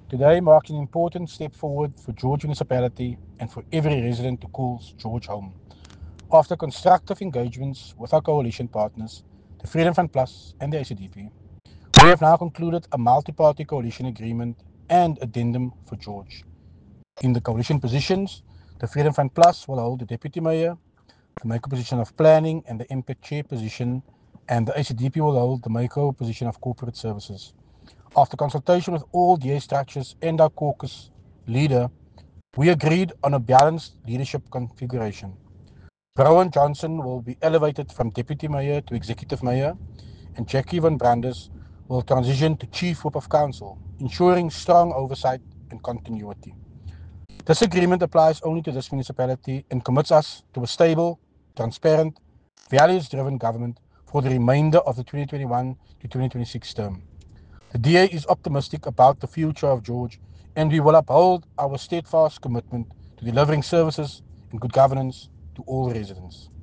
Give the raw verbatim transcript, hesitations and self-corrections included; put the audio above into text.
Today marks an important step forward for George Municipality and for every resident who calls George home. After constructive engagements with our coalition partners, the Freedom Front Plus and the A C D P, we have now concluded a multi-party coalition agreement and addendum for George. In the coalition positions, the Freedom Front Plus will hold the Deputy Mayor, the MACO position of Planning and the M P E C Chair position, and the A C D P will hold the MACO position of Corporate Services. After consultation with all D A structures and our caucus leader, we agreed on a balanced leadership configuration. Rowan Johnson will be elevated from Deputy Mayor to Executive Mayor, and Jackie Van Brandes will transition to Chief Whip of Council, ensuring strong oversight and continuity. This agreement applies only to this municipality and commits us to a stable, transparent, values-driven government for the remainder of the twenty twenty-one to twenty twenty-six term. The D A is optimistic about the future of George, and we will uphold our steadfast commitment to delivering services and good governance to all residents.